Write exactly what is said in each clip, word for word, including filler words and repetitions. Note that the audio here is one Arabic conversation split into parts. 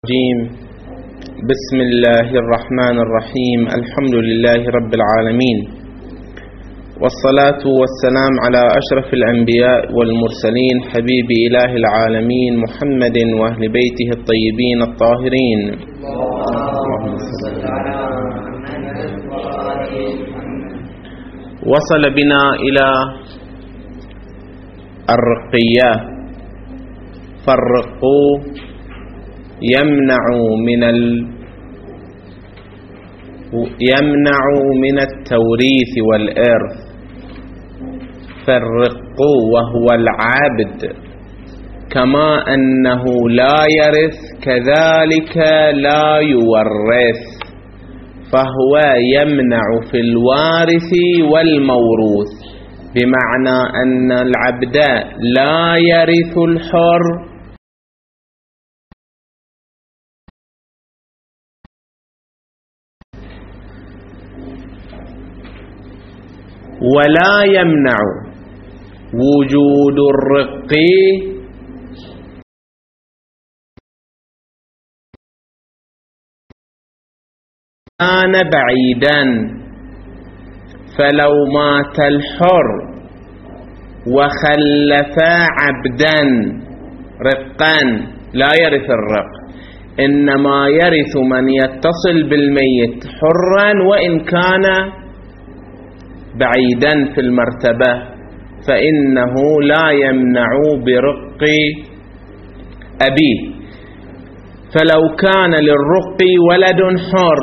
الرجيم. بسم الله الرحمن الرحيم. الحمد لله رب العالمين، والصلاة والسلام على أشرف الأنبياء والمرسلين، حبيب إله العالمين محمد وأهل بيته الطيبين الطاهرين. وصل بنا إلى الرقية. فالرقو يمنع من ال يمنع من التوريث والإرث. فالرق وهو العبد كما أنه لا يرث كذلك لا يورث، فهو يمنع في الوارث والموروث، بمعنى أن العبد لا يرث الحر ولا يمنع وجود الرق كان بعيدا. فلو مات الحر وخلف عبدا رقا لا يرث الرق، إنما يرث من يتصل بالميت حرا وإن كان بعيدا في المرتبة، فإنه لا يمنع برق أبيه. فلو كان للرق ولد حر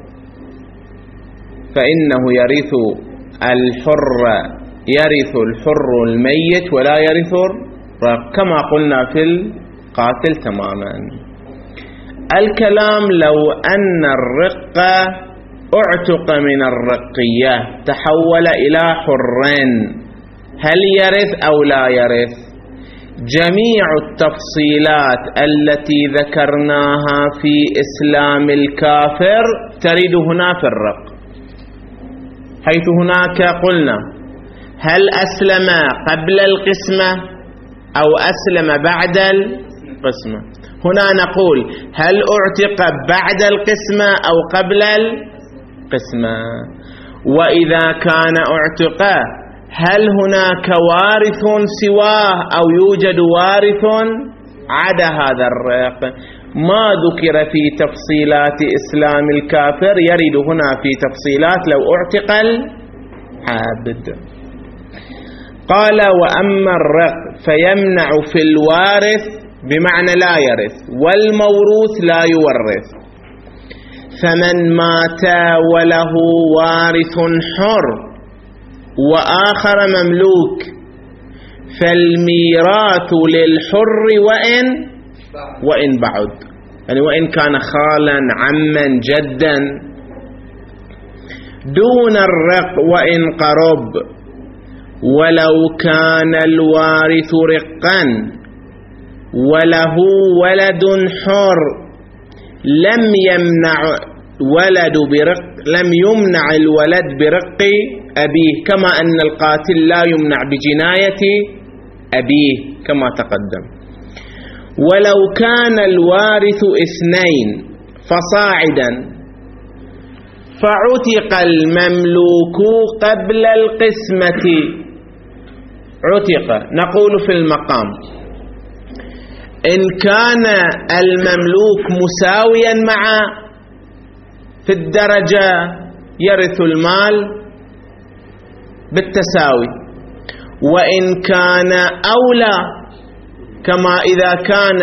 فإنه يرث الحر يرث الحر الميت ولا يرث الرق، كما قلنا في القاتل تماما. الكلام لو أن الرق اعتق من الرقية تحول إلى حرين، هل يرث أو لا يرث؟ جميع التفصيلات التي ذكرناها في إسلام الكافر ترد هنا في الرق، حيث هناك قلنا هل أسلم قبل القسمة أو أسلم بعد القسمة. هنا نقول هل اعتق بعد القسمة أو قبل القسمة. وإذا كان اعتق هل هناك وارث سواه أو يوجد وارث عدا هذا الرق؟ ما ذكر في تفصيلات إسلام الكافر يرد هنا في تفصيلات لو اعتق العبد. قال وأما الرق فيمنع في الوارث بمعنى لا يرث، والموروث لا يورث. فمن مات وله وارث حر وآخر مملوك فالميراث للحر وإن وإن بعد، يعني وإن كان خالا عما جدا، دون الرق وإن قرب. ولو كان الوارث رقا وله ولد حر لم يمنع ولد برق لم يمنع الولد برق أبيه، كما أن القاتل لا يمنع بجناية أبيه كما تقدم. ولو كان الوارث اثنين فصاعدا فعتق المملوك قبل القسمة. عتق نقول في المقام إن كان المملوك مساويا مع في الدرجة يرث المال بالتساوي، وإن كان أولى كما إذا كان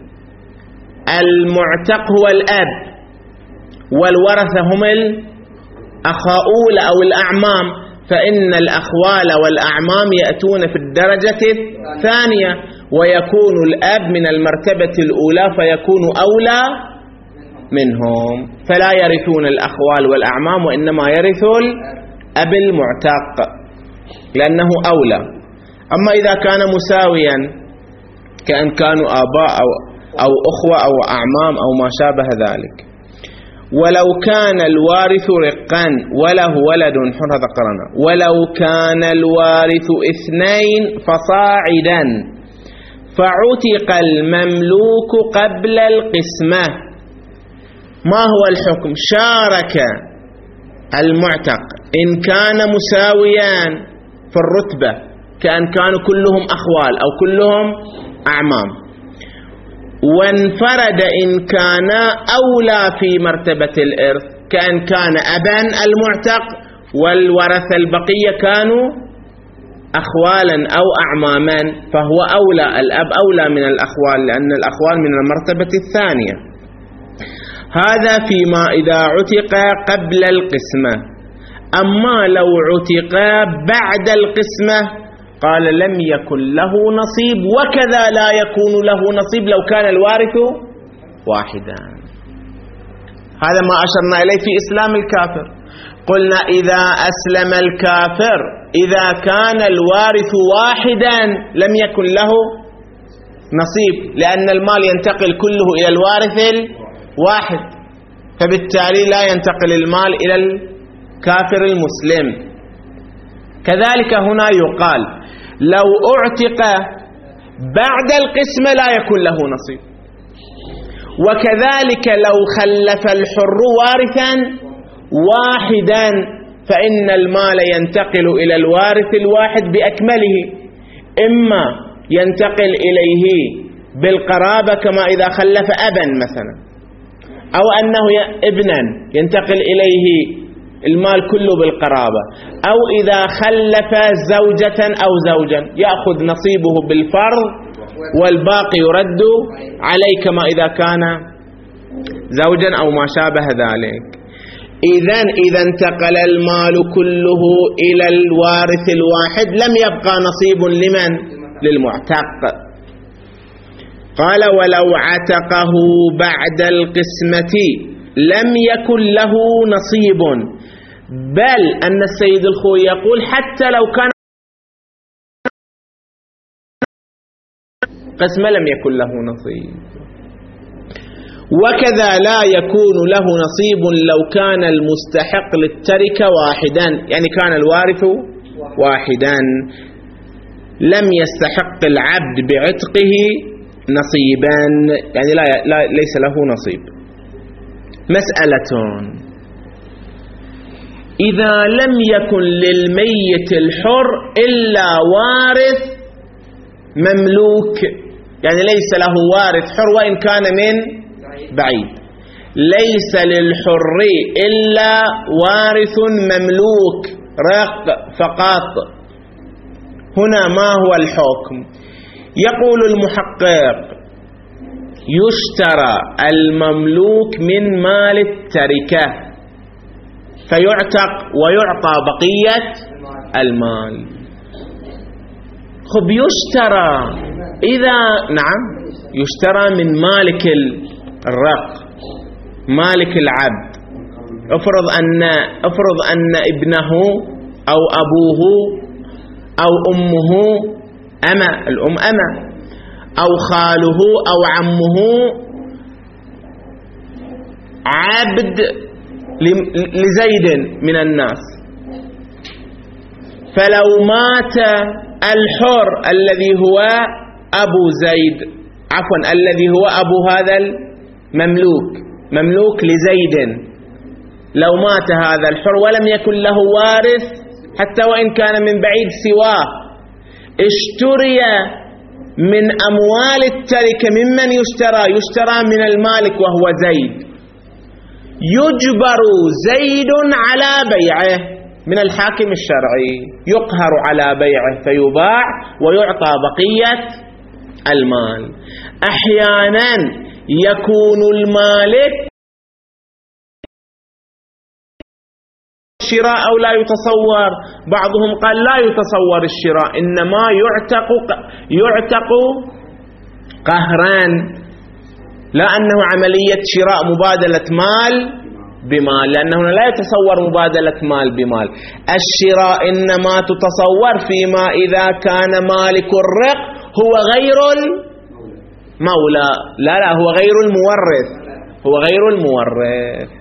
المعتق هو الأب والورثة هم الأخاؤول أو الأعمام، فإن الأخوال والأعمام يأتون في الدرجة الثانية، ويكون الأب من المرتبة الأولى فيكون أولى منهم، فلا يرثون الأخوال والأعمام وإنما يرث الأب المعتق لأنه أولى. أما إذا كان مساويا كأن كانوا آباء أو, أو أخوة أو أعمام أو ما شابه ذلك. ولو كان الوارث رقا وله ولد حر، هذا قرنا. ولو كان الوارث اثنين فصاعدا فعتق المملوك قبل القسمة. ما هو الحكم؟ شارك المعتق إن كان مساويان في الرتبة، كأن كانوا كلهم أخوال أو كلهم أعمام، وانفرد إن كان أولى في مرتبة الإرث، كأن كان أبا المعتق والورثة البقية كانوا أخوالا أو أعماما، فهو أولى، الأب أولى من الأخوال، لأن الأخوال من المرتبة الثانية. هذا فيما إذا عتق قبل القسمة. أما لو عتق بعد القسمة قال لم يكن له نصيب، وكذا لا يكون له نصيب لو كان الوارث واحدا. هذا ما أشرنا إليه في إسلام الكافر. قلنا إذا أسلم الكافر إذا كان الوارث واحدا لم يكن له نصيب، لأن المال ينتقل كله إلى الوارث الواحد، فبالتالي لا ينتقل المال إلى الكافر المسلم. كذلك هنا يقال لو اعتق بعد القسمة لا يكون له نصيب، وكذلك لو خلف الحر وارثا واحدا فإن المال ينتقل إلى الوارث الواحد بأكمله، إما ينتقل إليه بالقرابة كما إذا خلف أبا مثلا، أو أنه ابنا ينتقل إليه المال كله بالقرابة، أو إذا خلف زوجة أو زوجا يأخذ نصيبه بالفرض والباقي يرد عليه كما إذا كان زوجا أو ما شابه ذلك. إذن إذا انتقل المال كله إلى الوارث الواحد لم يبقى نصيب لمن؟ للمعتق. قال ولو عتقه بعد القسمة لم يكن له نصيب، بل أن السيد الخوي يقول حتى لو كان قسمة لم يكن له نصيب. وكذا لا يكون له نصيب لو كان المستحق للتركة واحدا، يعني كان الوارث واحدا لم يستحق العبد بعتقه نصيبا، يعني لا, لا ليس له نصيب. مسألة: إذا لم يكن للميت الحر إلا وارث مملوك، يعني ليس له وارث حر وإن كان من بعيد، ليس للحر إلا وارث مملوك رق فقط، هنا ما هو الحكم؟ يقول المحقق: يشترى المملوك من مال التركة فيعتق ويعطى بقية المال. خب يشترى، إذا نعم يشترى من مالك الرق، مالك العبد. افرض أن افرض أن ابنه أو أبوه أو أمه أما، الأم أما، أو خاله أو عمه عبد لزيد من الناس، فلو مات الحر الذي هو أبو زيد، عفوا الذي هو أبو هذا المملوك، مملوك لزيد، لو مات هذا الحر ولم يكن له وارث حتى وإن كان من بعيد سواه، اشتري من أموال التركة. ممن يشترى؟ يشترى من المالك وهو زيد، يجبر زيد على بيعه من الحاكم الشرعي، يقهر على بيعه فيباع ويعطى بقية المال. أحيانا يكون المالك الشراء أو لا يتصور، بعضهم قال لا يتصور الشراء، إنما يعتق يعتق قهرا، لا أنه عملية شراء مبادلة مال بمال، لأنه لا يتصور مبادلة مال بمال. الشراء إنما تتصور فيما إذا كان مالك الرق هو غير المولى، لا لا هو غير المورث، هو غير المورث.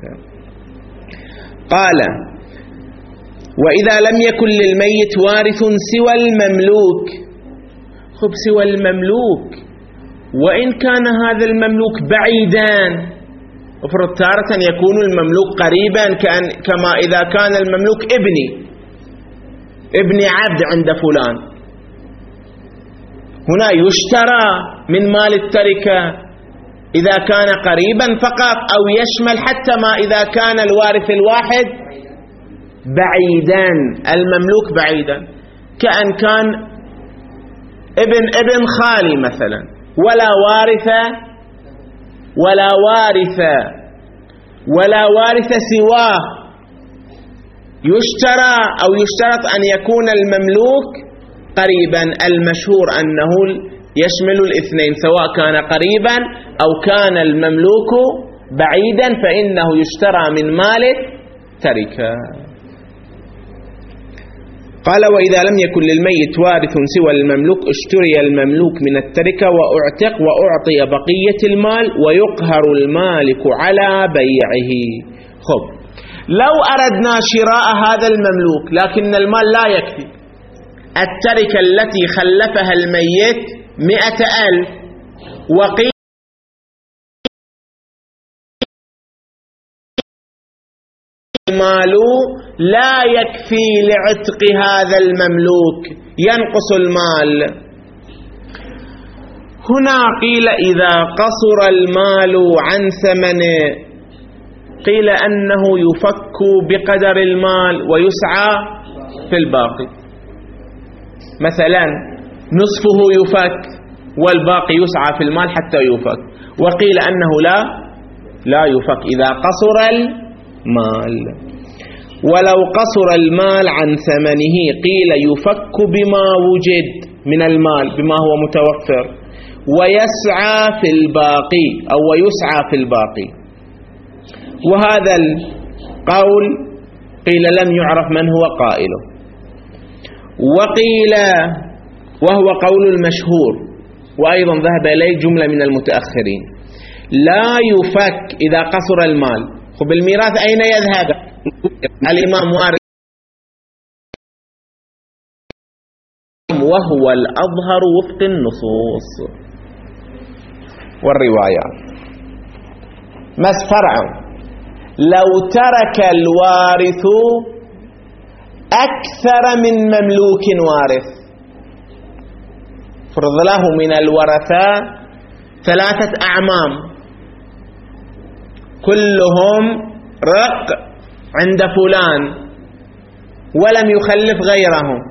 قال: وإذا لم يكن للميت وارث سوى المملوك. خب سوى المملوك وإن كان هذا المملوك بعيدا، افرض تارة يكون المملوك قريبا كأن كما إذا كان المملوك ابني ابني عبد عند فلان، هنا يشترى من مال التركة إذا كان قريبا فقط، أو يشمل حتى ما إذا كان الوارث الواحد بعيدا، المملوك بعيدا، كأن كان ابن ابن خالي مثلا ولا وارث ولا وارث ولا وارث سواه، يشترى أو يشترط أن يكون المملوك قريبا. المشهور أنه يشمل الاثنين، سواء كان قريبا أو كان المملوك بعيدا، فإنه يشترى من مال التركة. قال: وإذا لم يكن للميت وارث سوى المملوك اشتري المملوك من التركة وأعتق وأعطي بقية المال ويقهر المالك على بيعه. خب، لو أردنا شراء هذا المملوك لكن المال لا يكفي، التركة التي خلفها الميت مئة ألف، وقيل المال لا يكفي لعتق هذا المملوك، ينقص المال. هنا قيل إذا قصر المال عن ثمنه، قيل أنه يفك بقدر المال ويسعى في الباقي، مثلا نصفه يفك والباقي يسعى في المال حتى يفك. وقيل أنه لا لا يفك إذا قصر المال. ولو قصر المال عن ثمنه قيل يفك بما وجد من المال، بما هو متوفر، ويسعى في الباقي أو ويسعى في الباقي. وهذا القول قيل لم يعرف من هو قائله. وقيل، وهو قول المشهور وأيضا ذهب إليه جملة من المتأخرين، لا يفك إذا قصر المال. خب الميراث أين يذهب؟ الإمام وارث، وهو الأظهر وفق النصوص والروايات. مس فرع: لو ترك الوارث أكثر من مملوك وارث، فرض له من الورثة ثلاثة أعمام كلهم رق عند فلان ولم يخلف غيرهم،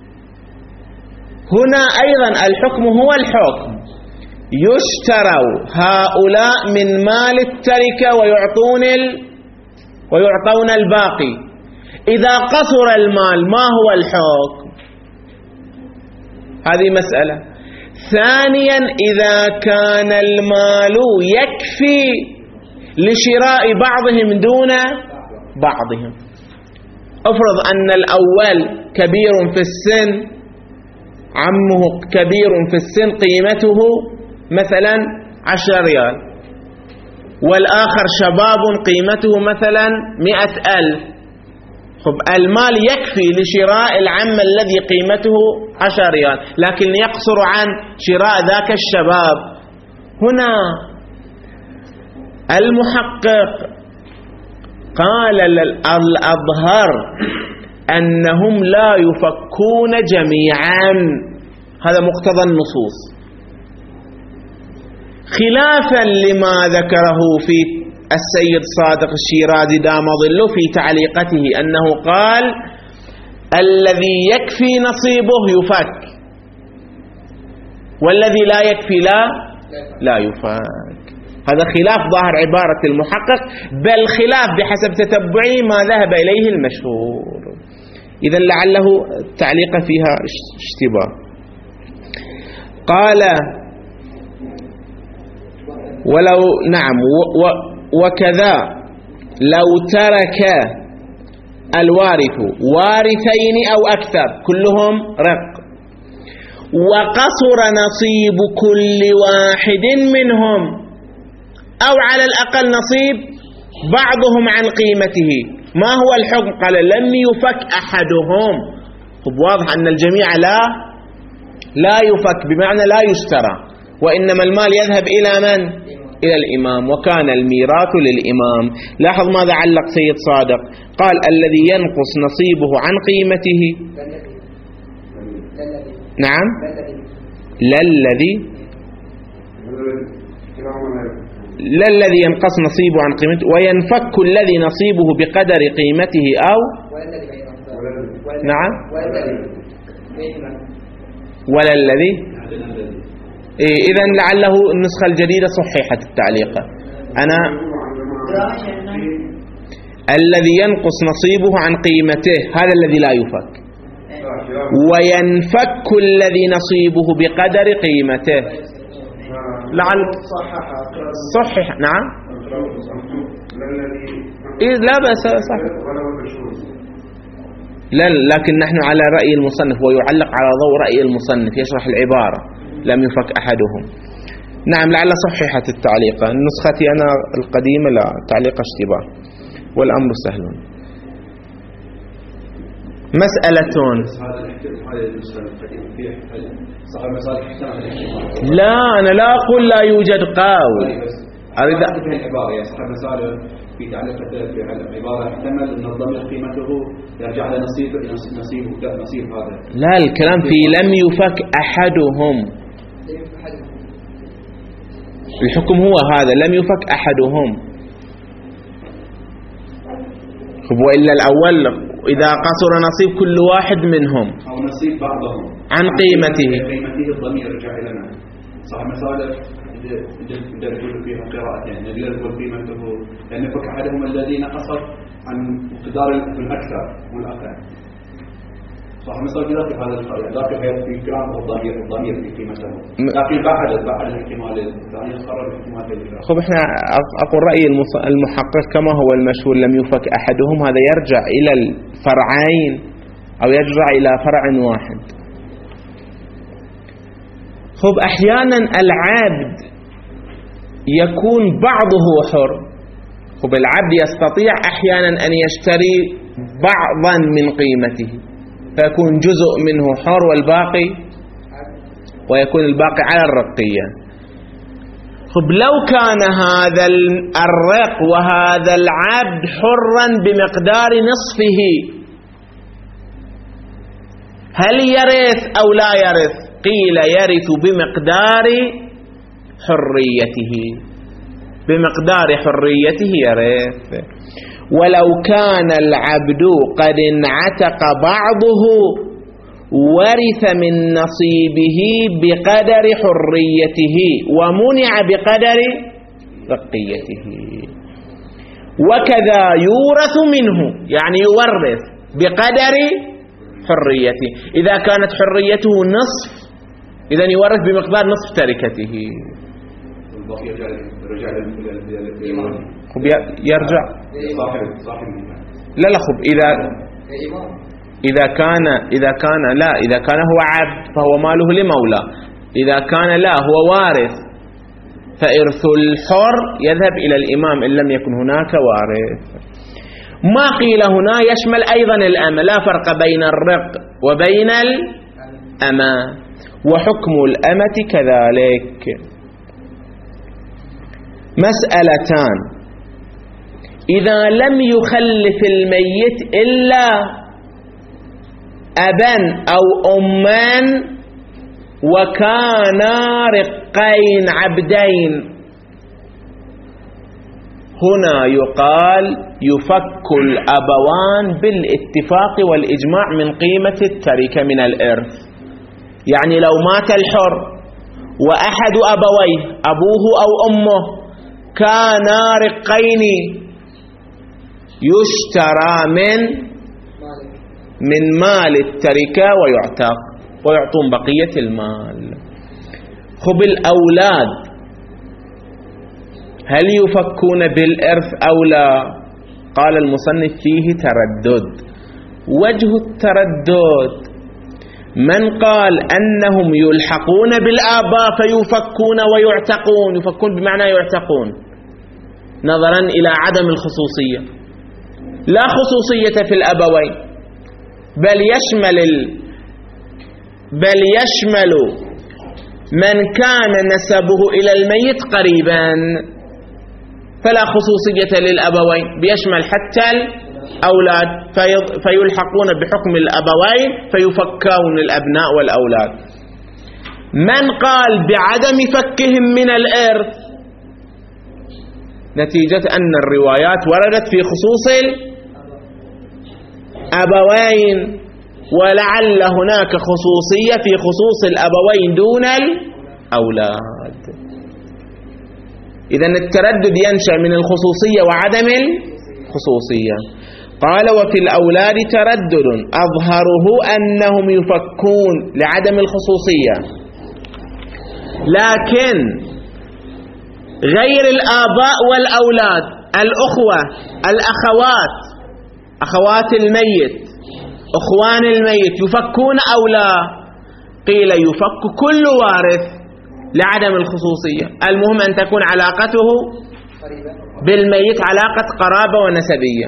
هنا أيضا الحكم هو الحكم، يشتروا هؤلاء من مال التركة ويعطون ال... ويعطون الباقي. إذا قصر المال ما هو الحكم؟ هذه مسألة. ثانيا، إذا كان المال يكفي لشراء بعضهم دون بعضهم، افرض أن الأول كبير في السن، عمه كبير في السن قيمته مثلا عشر ريال، والآخر شباب قيمته مثلا مئة ألف. خب المال يكفي لشراء العم الذي قيمته عشر ريال، لكن يقصر عن شراء ذاك الشباب. هنا المحقق قال الأظهر أنهم لا يفكون جميعا، هذا مقتضى النصوص، خلافا لما ذكره في السيد صادق الشيرازي دام ظله في تعليقته، أنه قال الذي يكفي نصيبه يفك، والذي لا يكفي لا لا يفك. هذا خلاف ظاهر عبارة المحقق، بل خلاف بحسب تتبعه ما ذهب إليه المشهور. إذن لعله التعليق فيها اشتباه. قال: ولو نعم و وكذا لو ترك الوارث وارثين أو أكثر كلهم رق، وقصر نصيب كل واحد منهم أو على الأقل نصيب بعضهم عن قيمته، ما هو الحكم؟ قال: لم يفك أحدهم. واضح أن الجميع لا لا يفك، بمعنى لا يشترى، وإنما المال يذهب إلى من؟ إلى الإمام، وكان الميراث للإمام. لاحظ ماذا علق سيد صادق، قال الذي ينقص نصيبه عن قيمته. نعم، لا الذي لا الذي ينقص نصيبه عن قيمته، وينفك الذي نصيبه بقدر قيمته أو نعم ولا الذي إيه. إذن لعله النسخة الجديدة صحيحة التعليقة. أنا الذي ينقص نصيبه عن قيمته هذا الذي لا يفك، وينفك الذي نصيبه بقدر قيمته. لعل صحيح. نعم إيه لا بأس صح. لا لكن نحن على رأي المصنف، ويعلق على ضوء رأي المصنف، يشرح العبارة لم يفك أحدهم. نعم لعل صحيحة التعليقة. نسختي أنا القديمة لا تعليق اشتباه، والأمر سهل. مسألة لا أنا لا أقول لا يوجد قول، أريد في تعليقه في العبارة احتمل أن الضمير قيمته يرجع على نصيب نصيب نصيب هذا. لا الكلام في لم يفك أحدهم، الحكم هو هذا لم يفك أحدهم. وإلا الأول إذا قصر نصيب كل واحد منهم أو نصيب بعضهم عن قيمته قيمته الضمير يرجع إلينا. صح مثال يدرجون فيها قراءتين، يدرجون قيمته لأن فك أحدهم الذين قصر عن مقدار الأكثر والأقل. صح مثال بذلك هذا القرية ذاك في كلام الضمير الضمير في قيمته، لكن بعد بعد الاحتمال الثاني قرر الاحتمال الثاني. خب احنا أقول رأي المحقق كما هو المشهور لم يفك أحدهم، هذا يرجع إلى الفرعين أو يرجع إلى فرع واحد. خب أحيانا العبد يكون بعضه حر. خب العبد يستطيع أحيانا أن يشتري بعضا من قيمته، فيكون جزء منه حر والباقي ويكون الباقي على الرقية. خب لو كان هذا الرق وهذا العبد حرا بمقدار نصفه، هل يرث أو لا يرث؟ قيل يرث بمقدار حريته، بمقدار حريته يرث. ولو كان العبد قد انعتق بعضه ورث من نصيبه بقدر حريته ومنع بقدر رقيته. وكذا يورث منه، يعني يورث بقدر حريته. إذا كانت حريته نصف إذن يورث بمقدار نصف تركته. خب يرجع لا لا خب إذا إذا كان إذا كان لا إذا كان هو عبد فهو ماله لمولى، إذا كان لا هو وارث فإرث الحر يذهب إلى الإمام إن لم يكن هناك وارث. ما قيل هنا يشمل أيضا الأمة، لا فرق بين الرق وبين الأمة، وحكم الأمة كذلك. مسألتان: إذا لم يخلف الميت إلا أبا أو أمان وكانا رقين عبدين، هنا يقال يفك الأبوان بالاتفاق والإجماع من قيمة التركة من الإرث. يعني لو مات الحر وأحد أبويه أبوه أو أمه كانا رقين يشترى من من مال التركة ويعتق ويعطون بقية المال. خب الأولاد هل يفكون بالإرث أو لا؟ قال المصنف فيه تردد. وجه التردد: من قال أنهم يلحقون بالآباء فيفكون ويعتقون، يفكون بمعنى يعتقون نظرا إلى عدم الخصوصية، لا خصوصية في الأبوين، بل يشمل ال... بل يشمل من كان نسبه إلى الميت قريبا فلا خصوصية للأبوين، بيشمل حتى الأولاد فيلحقون بحكم الأبوين فيفكون الأبناء والأولاد. من قال بعدم فكهم من الإرث نتيجة أن الروايات وردت في خصوص الأبوين، ولعل هناك خصوصية في خصوص الأبوين دون الأولاد. إذن التردد ينشأ من الخصوصية وعدم الخصوصية. قال وفي الأولاد تردد أظهره أنهم يفكون لعدم الخصوصية، لكن غير الآباء والأولاد الأخوة الأخوات أخوات الميت أخوان الميت يفكون أو لا؟ قيل يفك كل وارث لعدم الخصوصية، المهم أن تكون علاقته بالميت علاقة قرابة ونسبية،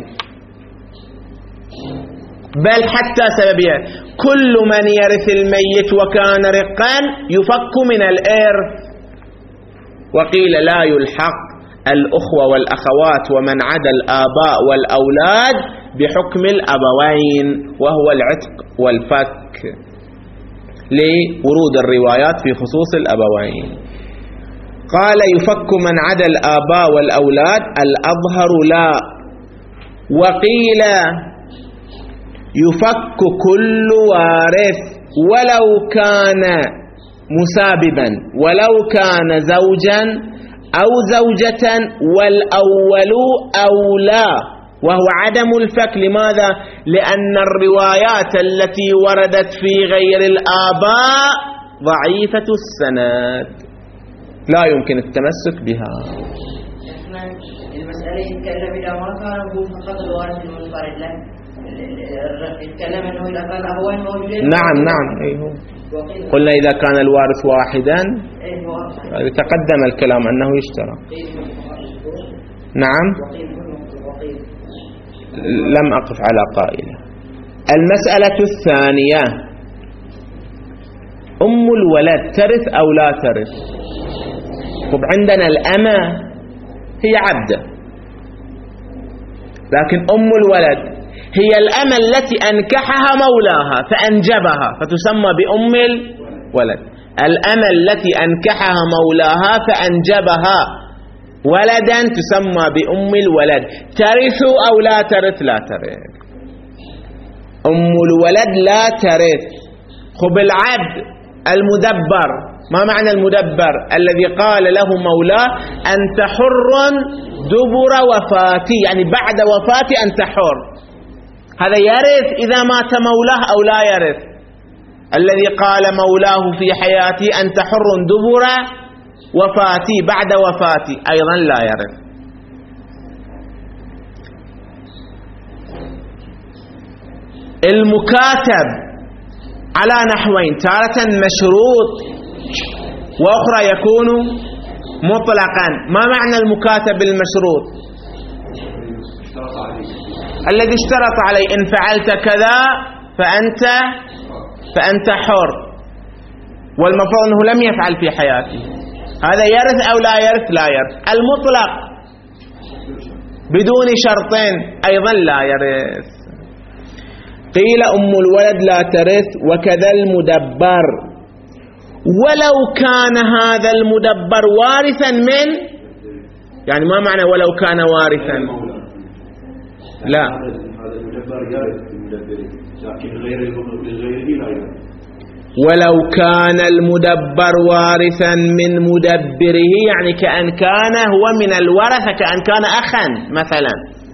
بل حتى سببية. كل من يرث الميت وكان رقا يفك من الإرث. وقيل لا يلحق الأخوة والأخوات ومن عدا الآباء والأولاد بحكم الأبوين وهو العتق والفك لورود الروايات في خصوص الأبوين. قال يفك من عدا الآباء والأولاد، الأظهر لا. وقيل يفك كل وارث ولو كان مساببا، ولو كان زوجا أو زوجة، والأول أولى وهو عدم الفك. لماذا؟ لأن الروايات التي وردت في غير الآباء ضعيفة السند لا يمكن التمسك بها. المسألة يتكلم إذا ما كان هو فقط الوارث المنفرد له، يتكلم أنه إذا كان أبوين موجودين. نعم نعم أيوه. قلنا إذا كان الوارث واحدا تقدم الكلام أنه يشترى. نعم لم أقف على قائلة. المسألة الثانية أم الولد ترث أو لا ترث؟ طب عندنا الأمة هي عبدة، لكن أم الولد هي الأمة التي أنكحها مولاها فأنجبها فتسمى بأم الولد. الأمة التي أنكحها مولاها فأنجبها ولدا تسمى بأم الولد. ترث أو لا ترث؟ لا ترث. أم الولد لا ترث. خب العبد المدبر، ما معنى المدبر؟ الذي قال له مولاه أنت حر دبر وفاتي، يعني بعد وفاتي أنت حر. هذا يرث إذا مات مولاه أو لا يرث؟ الذي قال مولاه في حياتي أنت حر دبر وفاتي بعد وفاتي أيضا لا يرث. المكاتب على نحوين، تارة مشروط وأخرى يكون مطلقا. ما معنى المكاتب المشروط؟ الذي اشترط عليه إن فعلت كذا فأنت فأنت حر، والمفروض أنه لم يفعل في حياته. هذا يرث أو لا يرث؟ لا يرث. المطلق بدون شرطين أيضا لا يرث. قيل أم الولد لا ترث وكذا المدبر، ولو كان هذا المدبر وارثا من، يعني ما معنى ولو كان وارثا؟ لا، هذا المدبر يرث المدبر، لكن غير غيره لا يرث. ولو كان المدبر وارثا من مدبره، يعني كأن كان هو من الورثة، كأن كان أخا مثلا.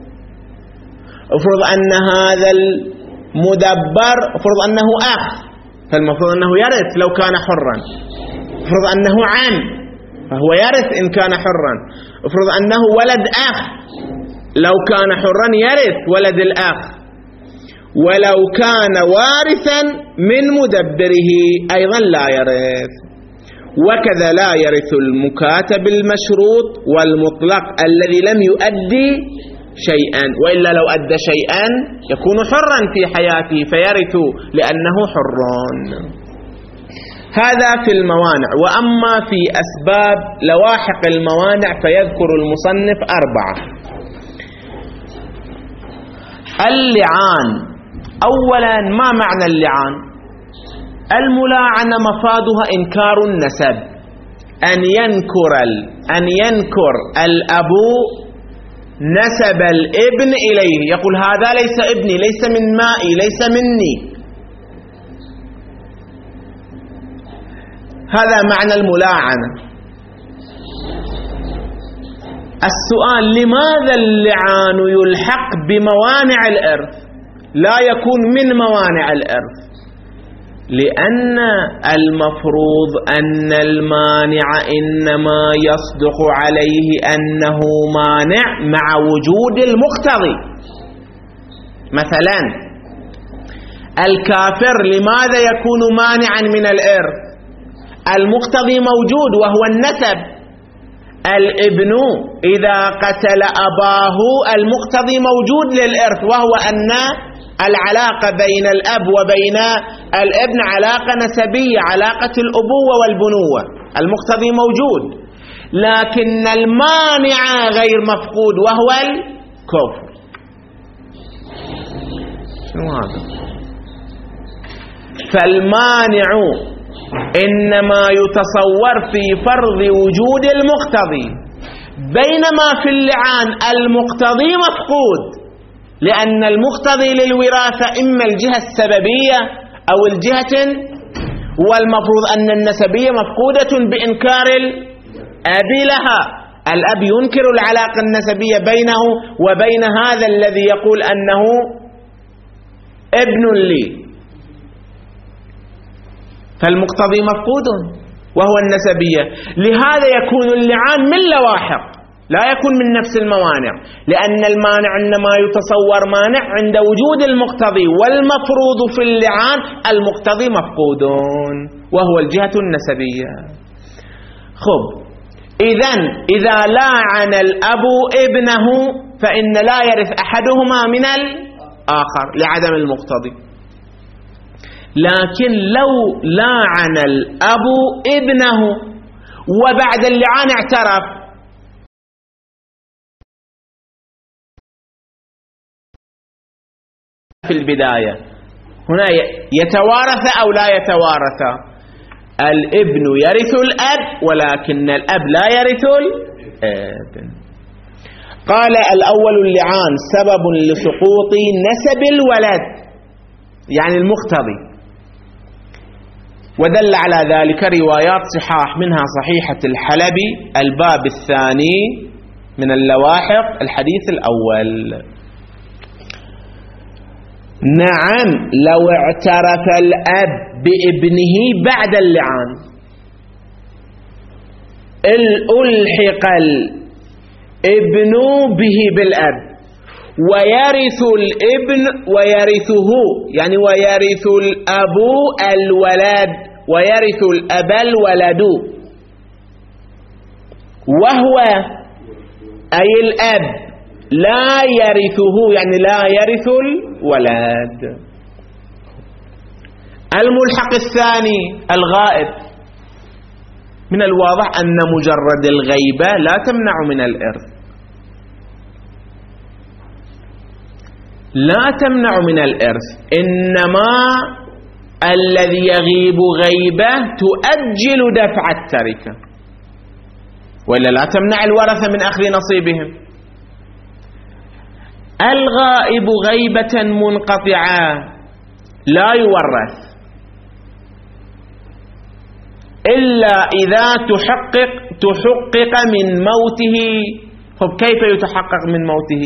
افرض أن هذا المدبر افرض أنه أخ، فالمفروض أنه يرث لو كان حرا. افرض أنه عم فهو يرث إن كان حرا. افرض أنه ولد أخ، لو كان حرا يرث ولد الأخ. ولو كان وارثا من مدبره أيضا لا يرث. وكذا لا يرث المكاتب المشروط والمطلق الذي لم يؤدي شيئا، وإلا لو أدى شيئا يكون حرا في حياته فيرث لأنه حر. هذا في الموانع. وأما في أسباب لواحق الموانع فيذكر المصنف أربعة. اللعان. أولا، ما معنى اللعان؟ الملاعنة مفادها إنكار النسب، أن ينكر أن ينكر الأب نسب الابن إليه، يقول هذا ليس ابني، ليس من مائي، ليس مني. هذا معنى الملاعنة. السؤال: لماذا اللعان يلحق بموانع الإرث لا يكون من موانع الإرث؟ لأن المفروض أن المانع إنما يصدق عليه أنه مانع مع وجود المقتضي. مثلا الكافر لماذا يكون مانعا من الإرث؟ المقتضي موجود وهو النسب. الابن إذا قتل أباه المقتضي موجود للإرث وهو أن العلاقة بين الأب وبين الابن علاقة نسبية، علاقة الأبوة والبنوة، المقتضي موجود، لكن المانع غير مفقود وهو الكفر. شنو هذا؟ فالمانع إنما يتصور في فرض وجود المقتضي، بينما في اللعان المقتضي مفقود، لأن المقتضي للوراثة إما الجهة السببية أو الجهة، والمفروض أن النسبية مفقودة بإنكار الأب لها. الأب ينكر العلاقة النسبية بينه وبين هذا الذي يقول أنه ابن لي، فالمقتضي مفقود وهو النسبية. لهذا يكون اللعان من لواحق لا يكون من نفس الموانع، لأن المانع إنما يتصور مانع عند وجود المقتضي، والمفروض في اللعان المقتضي مفقود وهو الجهة النسبية. خب، إذن إذا لاعن الأب ابنه فإن لا يرث أحدهما من الآخر لعدم المقتضي. لكن لو لاعن الأب ابنه وبعد اللعان اعترف، في البداية هنا يتوارث أو لا يتوارث؟ الابن يرث الأب ولكن الأب لا يرث الابن. قال: الأول اللعان سبب لسقوط نسب الولد، يعني المقتضي، ودل على ذلك روايات صحاح، منها صحيحة الحلبي الباب الثاني من اللواحق الحديث الأول. نعم، لو اعترف الأب بابنه بعد اللعان ألحق الابن به بالأب ويرث الابن ويرثه، يعني ويرث الأب الولد ويرث الأب الولد، وهو أي الأب لا يرثه، يعني لا يرث الولد. الملحق الثاني الغائب. من الواضح أن مجرد الغيبة لا تمنع من الإرث، لا تمنع من الإرث، إنما الذي يغيب غيبة تؤجل دفع التركة، وإلا لا تمنع الورثة من أخذ نصيبهم. الغائب غيبة منقطعة لا يورث إلا إذا تحقق تحقق من موته. طب كيف يتحقق من موته؟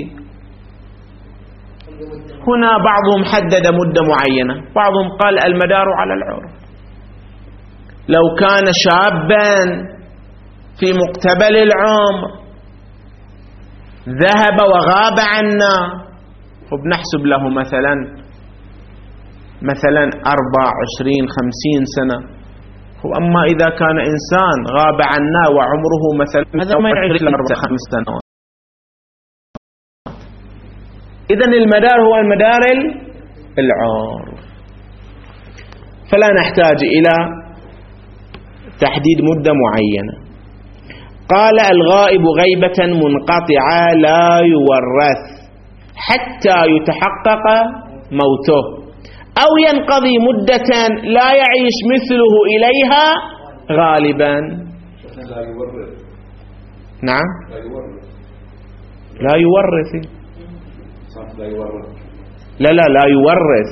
هنا بعضهم حدد مدة معينة، بعضهم قال المدار على العرف. لو كان شابا في مقتبل العمر ذهب وغاب عنا، فبنحسب له مثلا مثلا أربع عشرين خمسين سنة. وأما إذا كان إنسان غاب عنا وعمره مثلا هذا ما يعيش إلا أربع خمس سنوات، إذن المدار هو المدار العرف، فلا نحتاج إلى تحديد مدة معينة. قال الغائب غيبة منقطعة لا يورث حتى يتحقق موته أو ينقضي مدة لا يعيش مثله إليها غالبا. لا يورث. نعم لا يورث. لا يورث. صح لا يورث. لا لا لا يورث.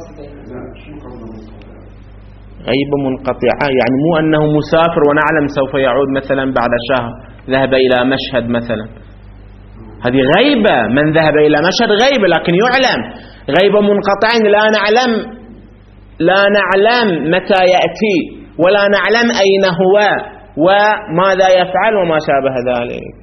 غيبة منقطعة يعني مو أنه مسافر ونعلم سوف يعود مثلا بعد شهر، ذهب إلى مشهد مثلا، هذه غيبة. من ذهب إلى مشهد غيبة، لكن يعلم. غيبة منقطعة لا نعلم لا نعلم متى يأتي ولا نعلم أين هو وماذا يفعل وما شابه ذلك.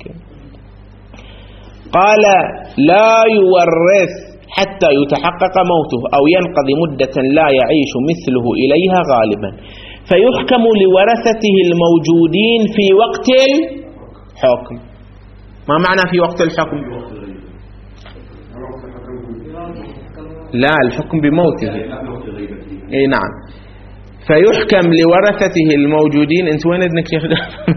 قال لا يورث حتى يتحقق موته أو ينقضي مدة لا يعيش مثله إليها غالبا، فيحكم لورثته الموجودين في وقت الحكم. ما معنى في وقت الحكم؟ لا، الحكم بموته. اي نعم. فيحكم لورثته الموجودين. انت وين ابنك يا اخي؟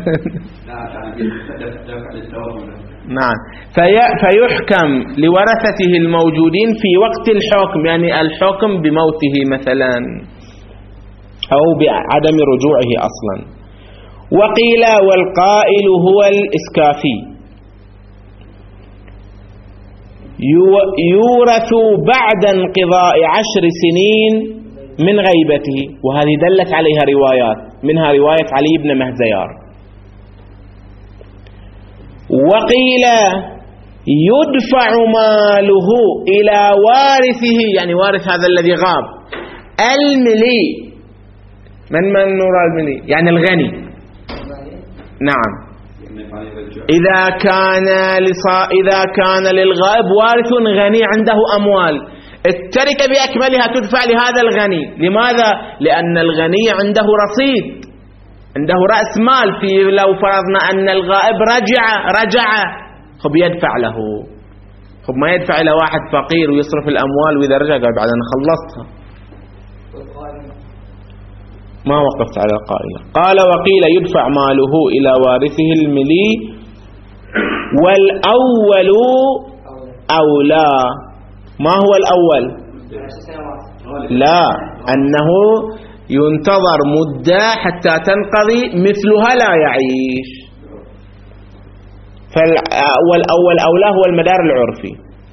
نعم. في فيحكم لورثته الموجودين في وقت الحكم، يعني الحكم بموته مثلا أو بعدم رجوعه أصلا. وقيل والقائل هو الإسكافي يورث بعد انقضاء عشر سنين من غيبته، وهذه دلت عليها روايات، منها رواية علي بن مهزيار. وقيل يدفع ماله إلى وارثه، يعني وارث هذا الذي غاب، الملي. من من نرى الملي؟ يعني الغني. نعم. إذا كان لصا إذا كان للغائب وارث غني عنده أموال، التركة بأكملها تدفع لهذا الغني. لماذا؟ لأن الغني عنده رصيد، عنده رأس مال. في لو فرضنا أن الغائب رجع رجع خب يدفع له. خب ما يدفع إلى واحد فقير ويصرف الأموال وإذا رجع قال بعد أنا خلصتها. ما وقفت على القائلة. قال وقيل يدفع ماله إلى وارثه الملي، والأول أولى. ما هو الأول؟ لا، أنه ينتظر مدة حتى تنقضي مثلها لا يعيش. فالأول أولى هو المدار العرفي.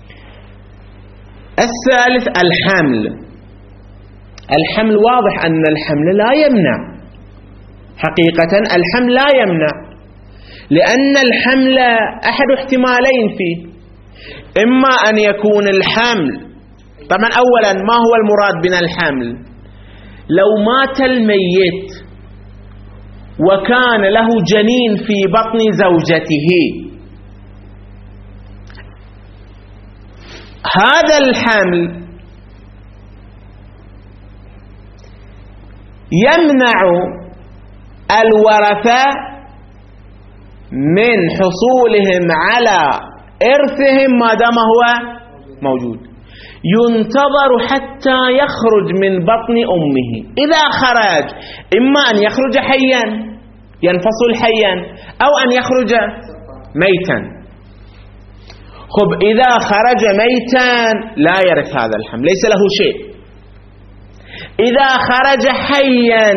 الثالث الحمل. الحمل واضح أن الحمل لا يمنع، حقيقة الحمل لا يمنع، لأن الحمل أحد احتمالين فيه. إما أن يكون الحمل، طبعا أولا ما هو المراد من الحمل؟ لو مات الميت وكان له جنين في بطن زوجته، هذا الحمل يمنع الورثة من حصولهم على إرثهم ما دام هو موجود. ينتظر حتى يخرج من بطن أمه. إذا خرج إما أن يخرج حيا ينفصل حيا أو أن يخرج ميتا. خب إذا خرج ميتا لا يرث هذا الحمل، ليس له شيء. إذا خرج حيا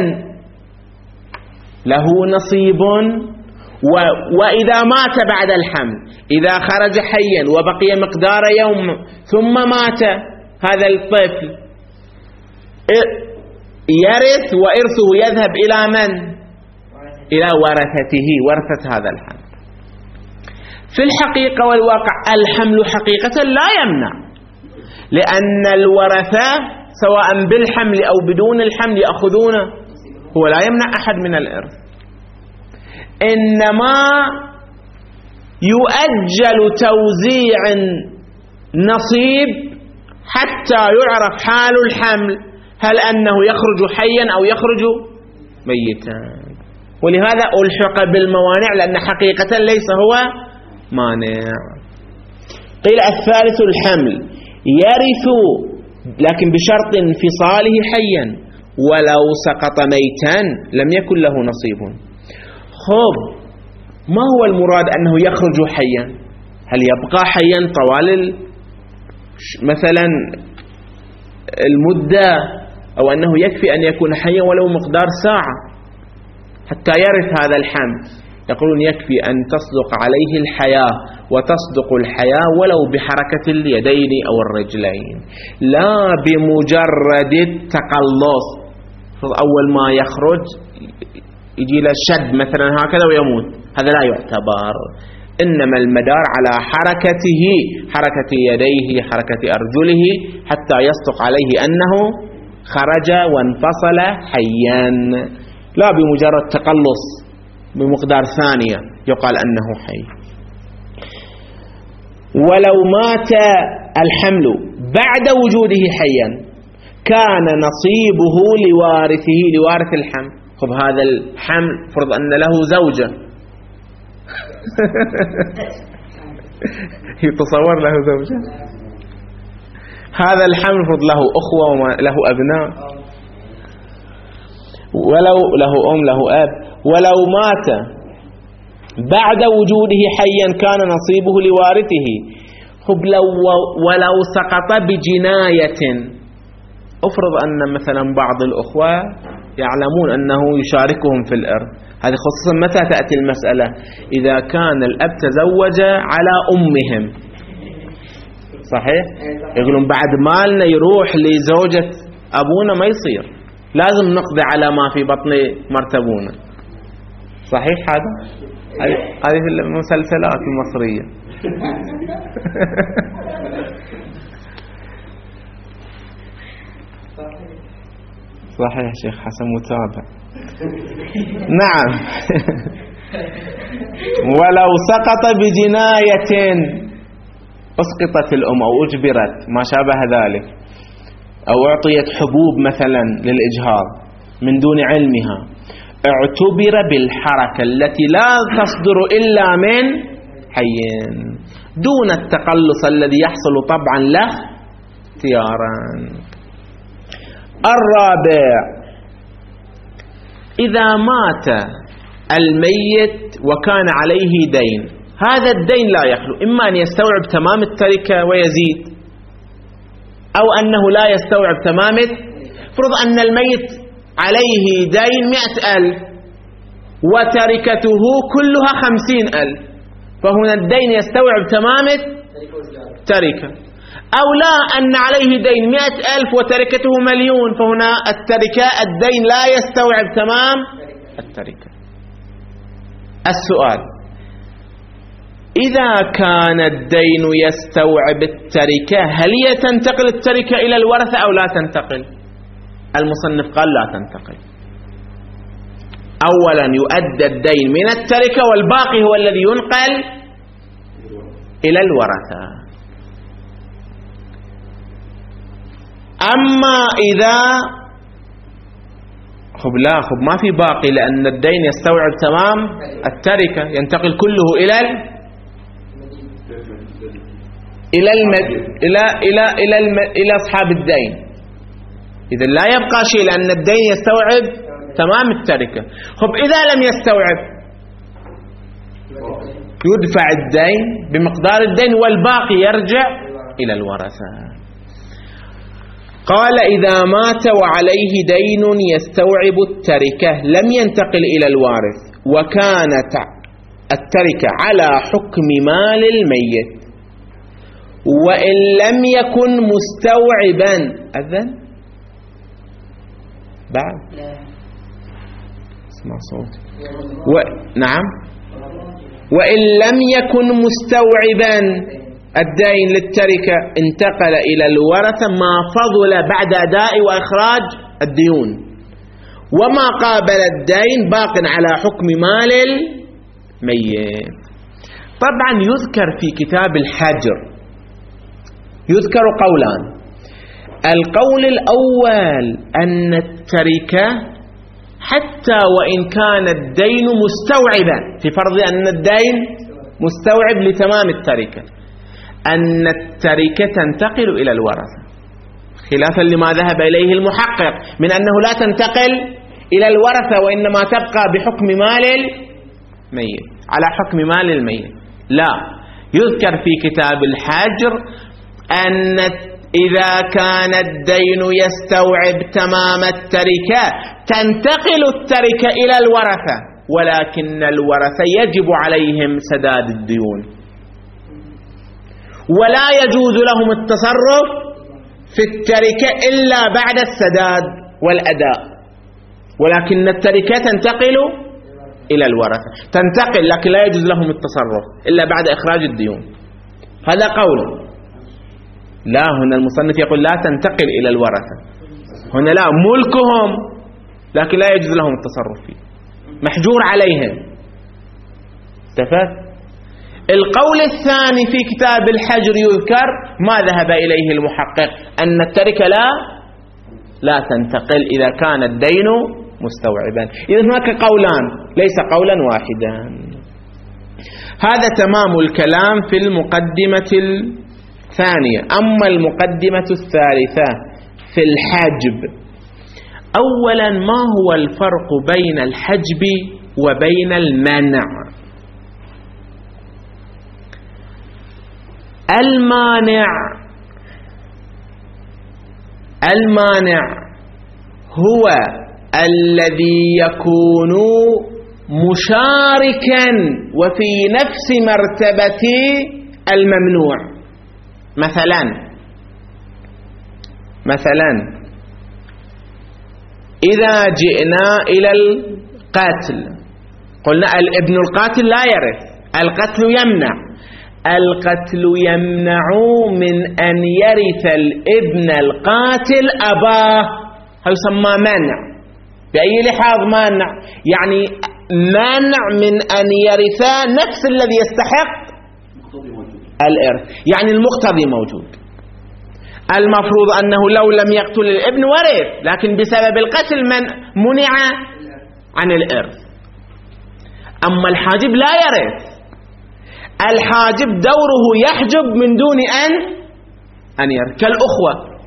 له نصيب، و وإذا مات بعد الحمل، إذا خرج حيا وبقي مقدار يوم ثم مات هذا الطفل، يرث وإرثه يذهب إلى من؟ إلى ورثته، ورثة هذا الحمل. في الحقيقة والواقع الحمل حقيقة لا يمنع، لأن الورثة سواء بالحمل أو بدون الحمل يأخذونه، هو لا يمنع أحد من الإرث، إنما يؤجل توزيع نصيب حتى يعرف حال الحمل، هل أنه يخرج حيا أو يخرج ميتا. ولهذا ألحق بالموانع، لأن حقيقة ليس هو مانع. قيل الثالث الحمل، يرث لكن بشرط انفصاله حيا ولو سقط ميتا لم يكن له نصيب. خب ما هو المراد أنه يخرج حيا؟ هل يبقى حيا طوال مثلا المدة، أو أنه يكفي أن يكون حيا ولو مقدار ساعة حتى يرث هذا الحمل؟ يقولون يكفي أن تصدق عليه الحياة، وتصدق الحياة ولو بحركة اليدين أو الرجلين، لا بمجرد التقلص. أول ما يخرج يجي له شد مثلا هكذا ويموت، هذا لا يعتبر. إنما المدار على حركته، حركة يديه، حركة أرجله، حتى يصدق عليه أنه خرج وانفصل حيا، لا بمجرد تقلص بمقدار ثانية يقال أنه حي. ولو مات الحمل بعد وجوده حيا كان نصيبه لوارثه، لوارث الحمل. خب هذا الحمل فرض أن له زوجة يتصور له زوجة، هذا الحمل فرض له أخوة وله أبناء، ولو له أم له أب. ولو مات بعد وجوده حيا كان نصيبه لوارثه. خب لو ولو سقط بجناية، افرض أن مثلا بعض الأخوة يعلمون أنه يشاركهم في الإرث، هذه خصوصا متى تأتي المسألة؟ إذا كان الأب تزوج على أمهم، صحيح؟ يقولون بعد مالنا يروح لزوجة أبونا ما يصير، لازم نقضي على ما في بطن مرتبونا، صحيح؟ هذا هذه في المسلسلات المصرية. صحيح شيخ حسن متابع. نعم. ولو سقط بجناية، أسقطت الأم أو أجبرت ما شابه ذلك، أو أعطيت حبوب مثلا للإجهاض من دون علمها، اعتبر بالحركة التي لا تصدر إلا من حي دون التقلص الذي يحصل طبعا له اختيارا. الرابع، إذا مات الميت وكان عليه دين، هذا الدين لا يخلو إما أن يستوعب تمام التركة ويزيد، أو أنه لا يستوعب تمام. فرض أن الميت عليه دين مئة ألف وتركته كلها خمسين ألف، فهنا الدين يستوعب تمام التركة. أو لا، أن عليه دين مئة ألف وتركته مليون، فهنا التركة الدين لا يستوعب تمام التركة. السؤال: إذا كان الدين يستوعب التركة هل هي تنتقل التركة إلى الورثة أو لا تنتقل؟ المصنف قال لا تنتقل. أولا يؤدى الدين من التركة والباقي هو الذي ينقل إلى الورثة. أما إذا خب لا خب ما في باقي، لأن الدين يستوعب تمام التركة، ينتقل كله إلى ال... إلى المد... إلى إلى إلى الم... إلى أصحاب الدين. إذا لا يبقى شيء، لأن الدين يستوعب تمام التركة. خب إذا لم يستوعب يدفع الدين بمقدار الدين والباقي يرجع إلى الورثة. قال: إذا مات وعليه دين يستوعب التركة لم ينتقل إلى الوارث، وكانت التركة على حكم مال الميت، وإن لم يكن مستوعبا. أذن بعد اسمع صوت و... نعم وإن لم يكن مستوعبا الدين للتركة انتقل إلى الورثة ما فضل بعد أداء وإخراج الديون، وما قابل الدين باق على حكم مال الميت. طبعا يذكر في كتاب الحجر يذكر قولان. القول الأول أن التركة حتى وإن كان الدين مستوعبا، في فرض أن الدين مستوعب لتمام التركة، أن التركة تنتقل إلى الورثة. خلافا لما ذهب إليه المحقق من أنه لا تنتقل إلى الورثة وإنما تبقى بحكم مال الميت، على حكم مال الميت. لا، يذكر في كتاب الحجر أن إذا كان الدين يستوعب تمام التركة تنتقل التركة إلى الورثة، ولكن الورثة يجب عليهم سداد الديون، ولا يجوز لهم التصرف في التركة إلا بعد السداد والأداء، ولكن التركة تنتقل إلى الورثة، تنتقل لكن لا يجوز لهم التصرف إلا بعد إخراج الديون. هذا قول. لا، هنا المصنف يقول لا تنتقل إلى الورثة، هنا لا، ملكهم لكن لا يجوز لهم التصرف فيه، محجور عليهم. اتفق؟ القول الثاني في كتاب الحجر يذكر ما ذهب إليه المحقق أن التركة لا لا تنتقل إذا كان الدين مستوعبا. إذا هناك قولان ليس قولا واحدا. هذا تمام الكلام في المقدمة الثانية. أما المقدمة الثالثة في الحجب، أولا ما هو الفرق بين الحجب وبين المنع؟ المانع المانع هو الذي يكون مشاركا وفي نفس مرتبة الممنوع. مثلا مثلا إذا جئنا إلى القتل قلنا الابن القاتل لا يرث، القتل يمنع. القتل يمنع من أن يرث الابن القاتل أباه، هذا يسمى منع. بأي لحاظ منع؟ يعني منع من أن يرث نفس الذي يستحق الإرث، يعني المقتضي موجود. المفروض أنه لو لم يقتل الابن ورث، لكن بسبب القتل من منع عن الإرث. أما الحاجب لا يرث، الحاجب دوره يحجب من دون أن أن يرث، كالأخوة.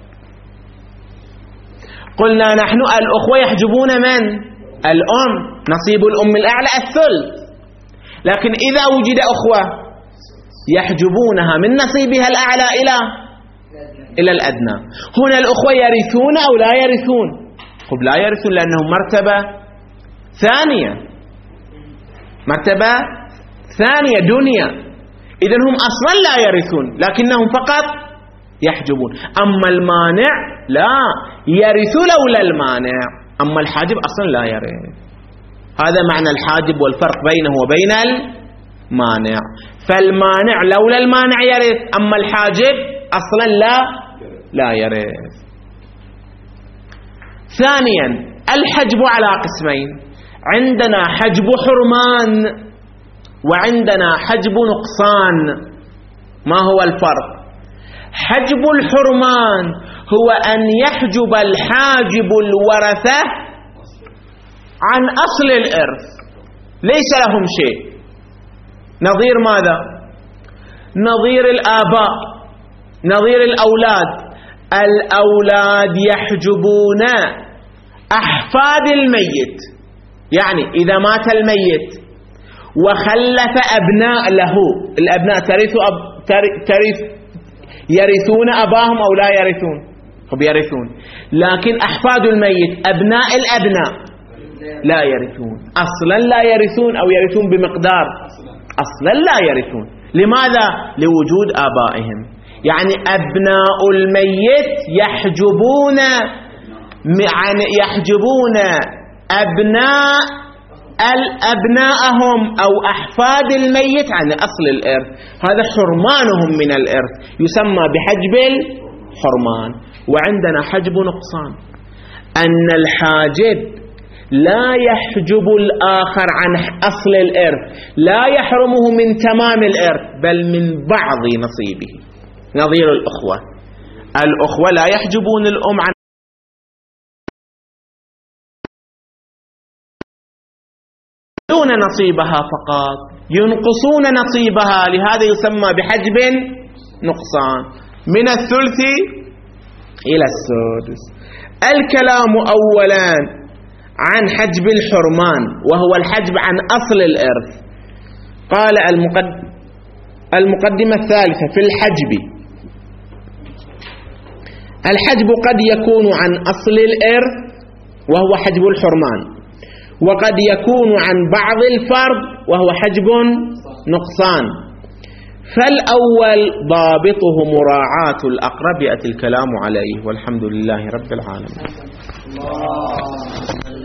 قلنا نحن الأخوة يحجبون من؟ الأم، نصيب الأم الأعلى الثلث، لكن إذا وجد أخوة يحجبونها من نصيبها الأعلى إلى إلى الأدنى. هنا الأخوة يرثون أو لا يرثون؟ خب لا يرثون لأنهم مرتبة ثانية، مرتبة ثانية دنيا، إذن هم أصلا لا يرثون لكنهم فقط يحجبون. أما المانع لا يرث لولا المانع، أما الحاجب أصلا لا يرث. هذا معنى الحاجب والفرق بينه وبين المانع. فالمانع لولا المانع يرث، أما الحاجب أصلا لا لا يرث. ثانيا الحجب على قسمين، عندنا حجب حرمان وعندنا حجب نقصان. ما هو الفرق؟ حجب الحرمان هو أن يحجب الحاجب الورثة عن أصل الإرث، ليس لهم شيء. نظير ماذا؟ نظير الآباء، نظير الأولاد. الأولاد يحجبون أحفاد الميت، يعني إذا مات الميت وخلف أبناء له، الأبناء ترث أب ترث يرثون أباهم أو لا يرثون؟ هم يرثون. لكن أحفاد الميت أبناء الأبناء لا يرثون، أصلا لا يرثون أو يرثون بمقدار، أصلا لا يرثون. لماذا؟ لوجود آبائهم. يعني أبناء الميت يحجبون يحجبون أبناء الأبناءهم أو أحفاد الميت عن أصل الإرث. هذا حرمانهم من الإرث، يسمى بحجب الحرمان. وعندنا حجب نقصان، أن الحاجب لا يحجب الآخر عن أصل الإرث، لا يحرمه من تمام الإرث بل من بعض نصيبه. نظير الأخوة، الأخوة لا يحجبون الأم عن ينقصون نصيبها فقط، ينقصون نصيبها، لهذا يسمى بحجب نقصان. من الثلث إلى السدس. الكلام أولا عن حجب الحرمان، وهو الحجب عن أصل الإرث. قال المقدمة الثالثة في الحجب: الحجب قد يكون عن أصل الإرث وهو حجب الحرمان، وقد يكون عن بعض الفرد وهو حجب نقصان. فالأول ضابطه مراعاة الأقرب، يأتي الكلام عليه، والحمد لله رب العالمين.